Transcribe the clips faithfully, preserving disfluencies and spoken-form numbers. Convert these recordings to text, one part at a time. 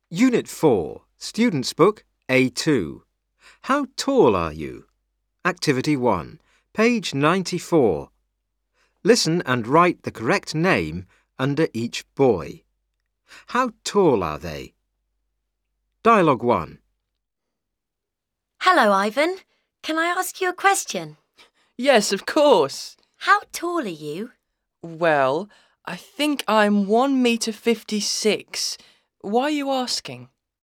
Unit four, Students' Book, A two. How tall are you? Activity one, page ninety-four. Listen and write the correct name under each boy. How tall are they? Dialogue one. Hello, Ivan. Can I ask you a question? Yes, of course. How tall are you? Well, I think I'm one metre fifty-six. Why are you asking?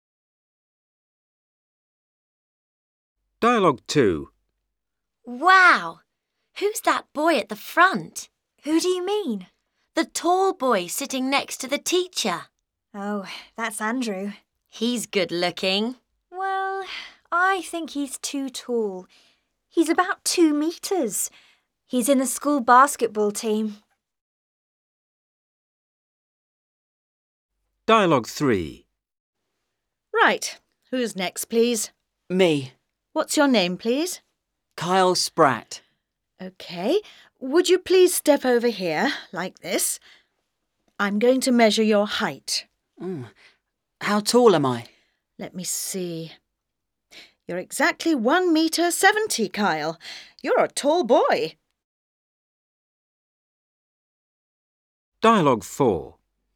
Dialogue two. Wow! Who's that boy at the front? Who do you mean? The tall boy sitting next to the teacher. Oh, that's Andrew. He's good looking. Well, I think he's too tall. He's about two metres. He's in the school basketball team. Dialogue three. Right. Who's next, please? Me, What's your name, please? Kyle Spratt. OK. Would you please step over here, like this? I'm going to measure your height. Mm. How tall am I? Let me see. You're exactly one metre seventy, Kyle. You're a tall boy. Dialogue four.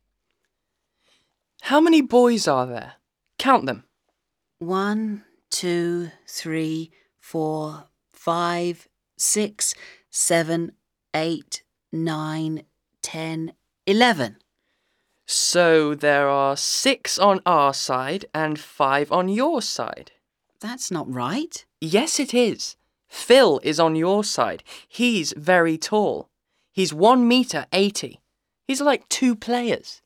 How many boys are there? Count them. One, two, three, four, five, six, seven, eight, nine, ten, eleven. So there are six on our side and five on your side. That's not right. Yes, it is. Phil is on your side. He's very tall. He's one metre eighty. He's like two players.